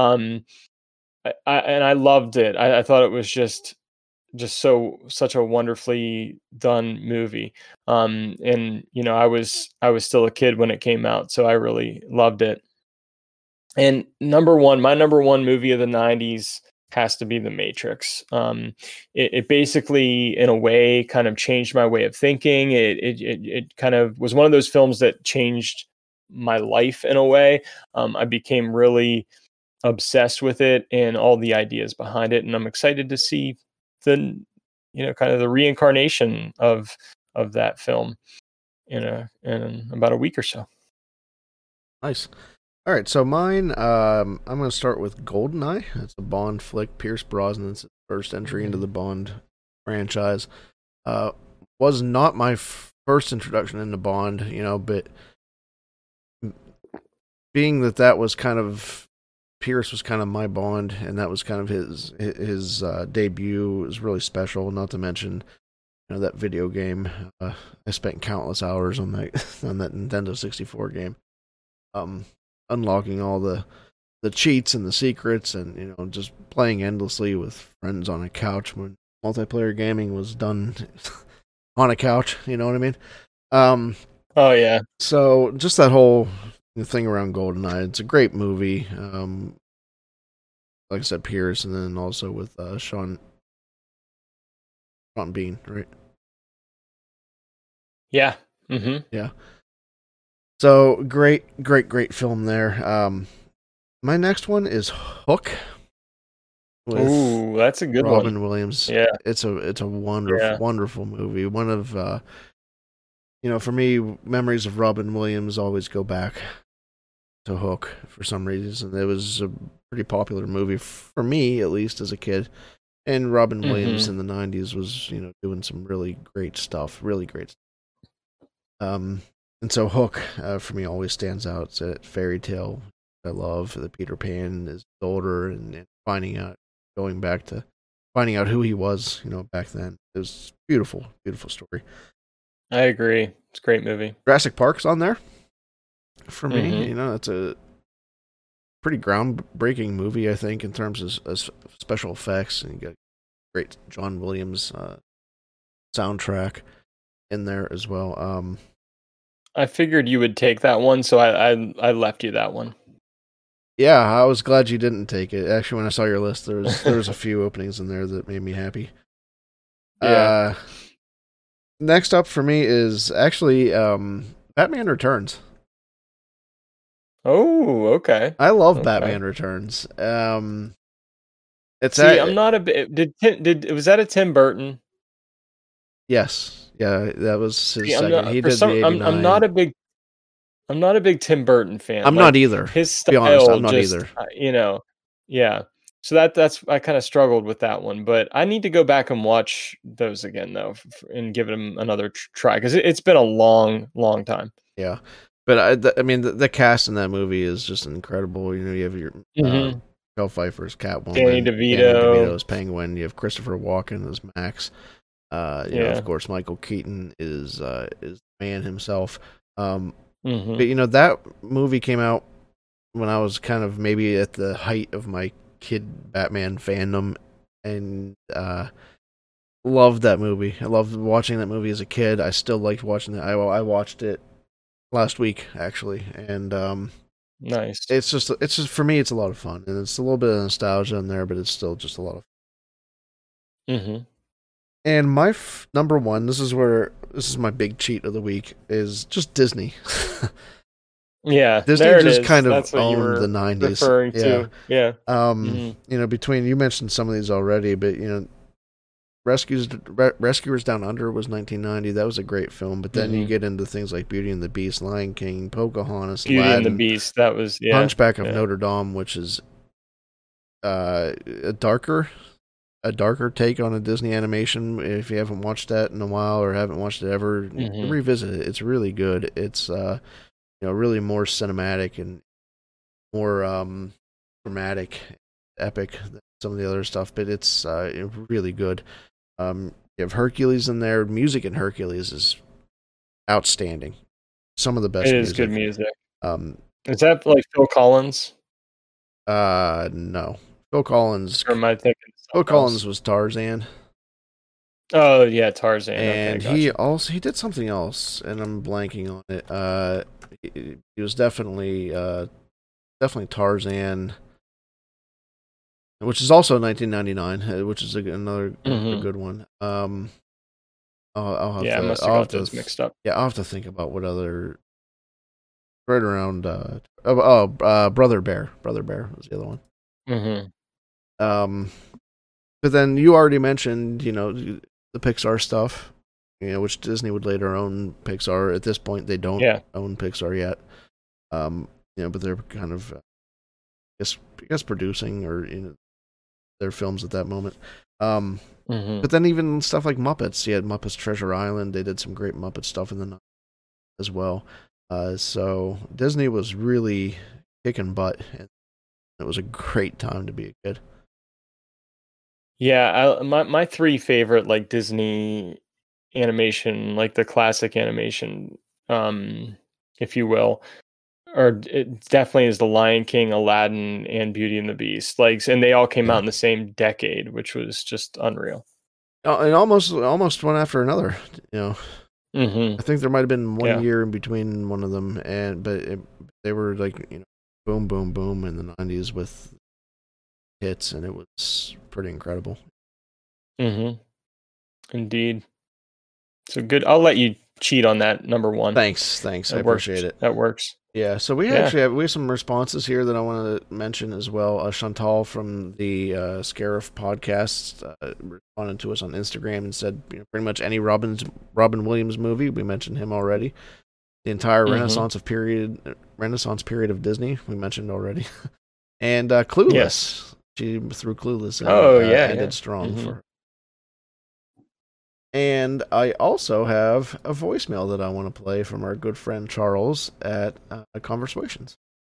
I loved it. I thought it was just such a wonderfully done movie. And I was still a kid when it came out, so I really loved it. And my number one movie of the 90s has to be The Matrix. It basically, in a way, kind of changed my way of thinking. It kind of was one of those films that changed my life in a way. I became really obsessed with it and all the ideas behind it, and I'm excited to see the kind of the reincarnation of that film in about a week or so. Nice. All right, so mine, I'm going to start with GoldenEye. It's a Bond flick. Pierce Brosnan's first entry into the Bond franchise. Was not my first introduction into Bond, but being that was kind of, Pierce was kind of my Bond, and that was kind of his debut, was really special. Not to mention, that video game. I spent countless hours on that Nintendo 64 game. Unlocking all the cheats and the secrets, and just playing endlessly with friends on a couch when multiplayer gaming was done on a couch. You know what I mean? Oh yeah. So just that whole thing around GoldenEye, it's a great movie. Like I said, Pierce, and then also with Sean Bean, right? Yeah. Mm-hmm. Yeah. So great film there. My next one is Hook. Ooh, that's a good one. Robin Williams. Yeah, it's a wonderful movie. One of for me, memories of Robin Williams always go back to Hook for some reason. And it was a pretty popular movie for me, at least as a kid. And Robin Williams in the 90s was doing some really great stuff. And so Hook, for me, always stands out. It's a fairy tale I love. The Peter Pan is older and finding out who he was, back then. It was beautiful, beautiful story. I agree. It's a great movie. Jurassic Park's on there for me. It's a pretty groundbreaking movie, I think, in terms of special effects. And you got great John Williams soundtrack in there as well. I figured you would take that one, so I left you that one. Yeah, I was glad you didn't take it. Actually, when I saw your list, there was a few openings in there that made me happy. Yeah. Next up for me is actually Batman Returns. Oh, okay. I love Batman Returns. I'm not a bit. Was that a Tim Burton? Yes. Yeah, that was his second. He did the 89. I'm not a big Tim Burton fan. I'm not either. His style, to be honest, I'm not either. Yeah. So that's I kind of struggled with that one, but I need to go back and watch those again though, and give them another try, because it's been a long, long time. Yeah, but the cast in that movie is just incredible. You have your Michelle Pfeiffer's Catwoman, Danny DeVito as Penguin. You have Christopher Walken as Max. Of course, Michael Keaton is man himself. But that movie came out when I was kind of maybe at the height of my kid Batman fandom, and loved that movie. I loved watching that movie as a kid. I still liked watching it. I watched it last week actually, and nice. It's just for me, it's a lot of fun, and it's a little bit of nostalgia in there, but it's still just a lot of fun. And my number one, this is my big cheat of the week, is just Disney. Yeah, Disney just kind of owned the 90s. Referring to. Yeah. You know, between, you mentioned some of these already, but you know, Rescuers Down Under was 1990. That was a great film. But then you get into things like Beauty and the Beast, Lion King, Pocahontas, Beauty Aladdin, and the Beast. That was Hunchback of Notre Dame, which is a darker take on a Disney animation. If you haven't watched that in a while or haven't watched it ever, revisit it. It's really good. It's you know, really more cinematic and more dramatic, epic than some of the other stuff. But it's really good. You have Hercules in there. Music in Hercules is outstanding. Some of the best. It is good music. Is that like Phil Collins? No. Phil Collins. Or am I thinking? Phil Collins was Tarzan. Oh yeah, Tarzan. And okay, gotcha. he did something else, and I'm blanking on it. He was definitely Tarzan, which is also 1999, which is another good one. I'll have I must have got those mixed up. Yeah, I'll have to think about what other. Right around Brother Bear. Brother Bear was the other one. But then you already mentioned, you know, the Pixar stuff, you know, which Disney would later own Pixar. At this point, they don't own Pixar yet. You know, but they're kind of, I guess producing, or you know, their films at that moment. But then even stuff like Muppets, you had Muppets Treasure Island. They did some great Muppet stuff in the 90s as well. So Disney was really kicking butt, and it was a great time to be a kid. Yeah, my three favorite like Disney animation, like the classic animation, if you will, or it definitely is the Lion King, Aladdin, and Beauty and the Beast. Like, and they all came out in the same decade, which was just unreal. And almost one after another, you know. I think there might have been 1 year in between one of them, but they were like, you know, boom, boom, boom in the 90s with hits, and it was pretty incredible. Indeed. So good. I'll let you cheat on that number one. Thanks. I appreciate it. That works. Yeah. So we actually have some responses here that I want to mention as well. Chantal from the Scarif podcast responded to us on Instagram and said, you know, pretty much any Robin Williams movie. We mentioned him already. The entire Renaissance period of Disney we mentioned already, and Clueless. Yes. She threw Clueless. Ended strong for her. And I also have a voicemail that I want to play from our good friend Charles at Conversations.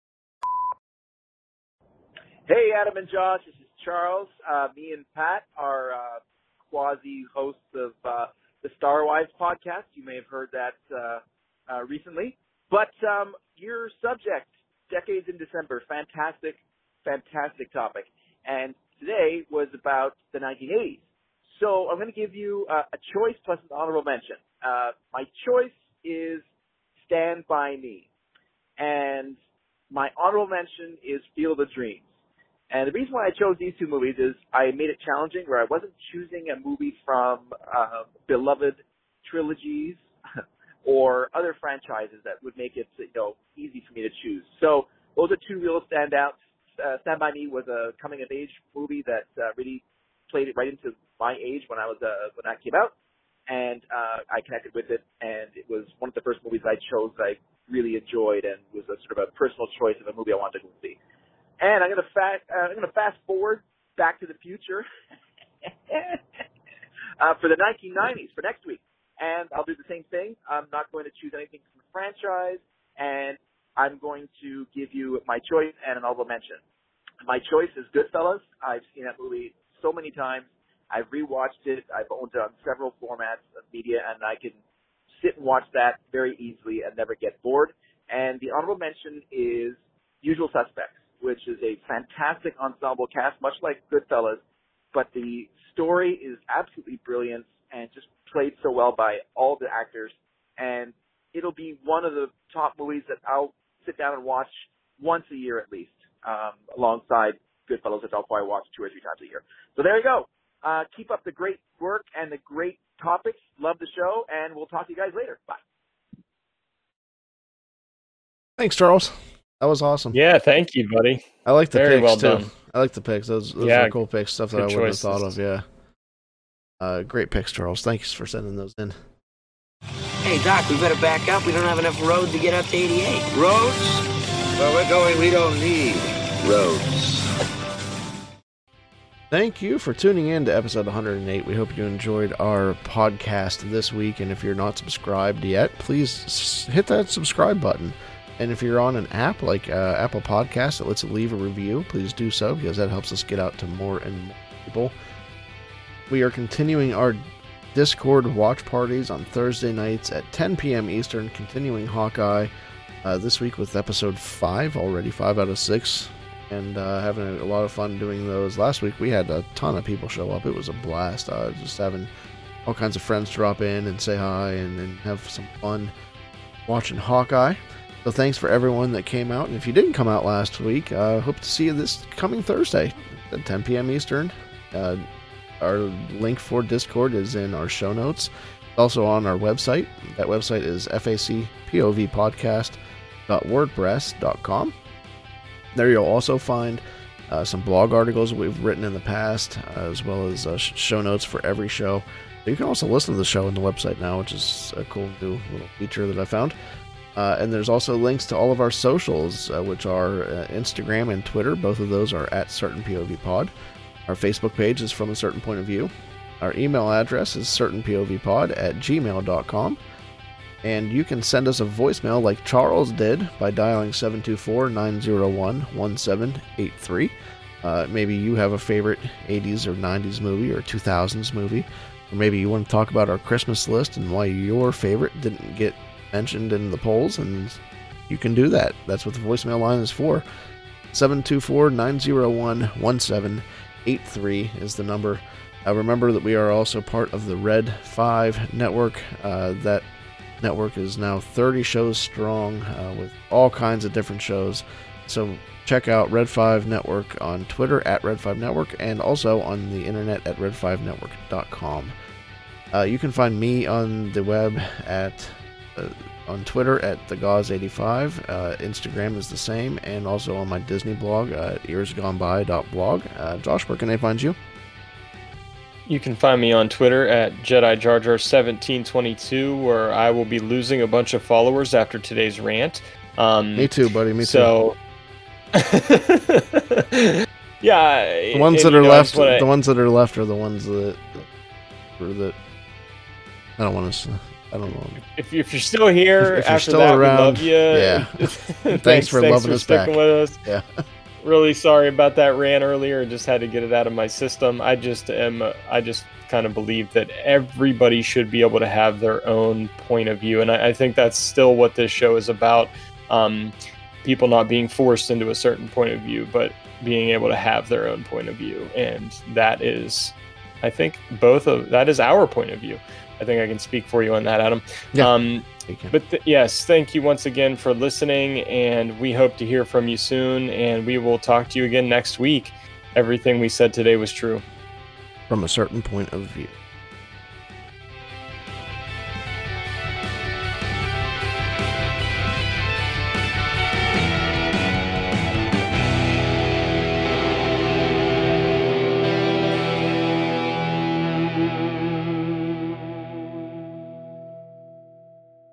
Hey, Adam and Josh, this is Charles. Me and Pat are quasi-hosts of the Star Wives podcast. You may have heard that recently. But your subject, Decades in December, fantastic topic. And today was about the 1980s. So I'm going to give you a choice plus an honorable mention. My choice is Stand By Me. And my honorable mention is Field of Dreams. And the reason why I chose these two movies is I made it challenging, where I wasn't choosing a movie from beloved trilogies or other franchises that would make it, you know, easy for me to choose. So those are two real standouts. Stand By Me was a coming-of-age movie that really played it right into my age when that came out, and I connected with it, and it was one of the first movies I chose that I really enjoyed, and was a sort of a personal choice of a movie I wanted to go see. And I'm gonna fast forward Back to the Future for the 1990s for next week, and I'll do the same thing. I'm not going to choose anything from the franchise, and I'm going to give you my choice and an honorable mention. My choice is Goodfellas. I've seen that movie so many times. I've rewatched it. I've owned it on several formats of media, and I can sit and watch that very easily and never get bored. And the honorable mention is Usual Suspects, which is a fantastic ensemble cast, much like Goodfellas, but the story is absolutely brilliant and just played so well by all the actors. And it'll be one of the top movies that I'll sit down and watch once a year at least, alongside Goodfellas, that I'll probably watch 2 or 3 times a year. So there you go. Keep up the great work and the great topics. Love the show, and we'll talk to you guys later. Bye. Thanks, Charles. That was awesome. Yeah, thank you, buddy. I like the Very picks, well too. done. I like the picks. Those are cool picks, stuff that I wouldn't have thought of, yeah. Great picks, Charles. Thanks for sending those in. Hey, Doc, we better back up. We don't have enough road to get up to 88. Roads? Where we're going, we don't need roads. Thank you for tuning in to episode 108. We hope you enjoyed our podcast this week, and if you're not subscribed yet, please hit that subscribe button. And if you're on an app like Apple Podcasts that lets you leave a review, please do so, because that helps us get out to more and more people. We are continuing our Discord watch parties on Thursday nights at 10 p.m. Eastern, continuing Hawkeye this week with episode 5, already 5 out of 6, and having a lot of fun doing those. Last week we had a ton of people show up. It was a blast, just having all kinds of friends drop in and say hi and have some fun watching Hawkeye. So thanks for everyone that came out, and if you didn't come out last week, hope to see you this coming Thursday at 10 p.m. Eastern. Our link for Discord is in our show notes. It's also on our website. That website is facpovpodcast.wordpress.com. There you'll also find some blog articles we've written in the past, as well as show notes for every show. You can also listen to the show on the website now, which is a cool new little feature that I found. And there's also links to all of our socials, which are Instagram and Twitter. Both of those are at CertainPOVPod. Our Facebook page is From a Certain Point of View. Our email address is certainpovpod@gmail.com. And you can send us a voicemail like Charles did by dialing 724-901-1783. Maybe you have a favorite 80s or 90s movie or 2000s movie. Or maybe you want to talk about our Christmas list and why your favorite didn't get mentioned in the polls, and you can do that. That's what the voicemail line is for. 724-901-1783 is the number. Remember that we are also part of the Red 5 network. That network is now 30 shows strong, with all kinds of different shows. So check out Red 5 Network on Twitter at Red 5 Network, and also on the internet at red5network.com. You can find me on the web on Twitter at thegauze85. Instagram is the same, and also on my Disney blog at earsgoneby.blog. Josh, where can they find you? You can find me on Twitter at JediJarJar1722, where I will be losing a bunch of followers after today's rant. Me too, buddy. Me too. So, yeah, the ones that are left. The ones that are left are the ones that I don't want to. I don't know. If you're still here if after still that, around, we love you. Yeah. thanks for loving us back. With us. Yeah. Really sorry about that rant earlier. Just had to get it out of my system. I just kind of believe that everybody should be able to have their own point of view, and I think that's still what this show is about. People not being forced into a certain point of view, but being able to have their own point of view, and that is, I think, that is our point of view. I think I can speak for you on that, Adam. Yeah, yes, thank you once again for listening, and we hope to hear from you soon, and we will talk to you again next week. Everything we said today was true. From a certain point of view.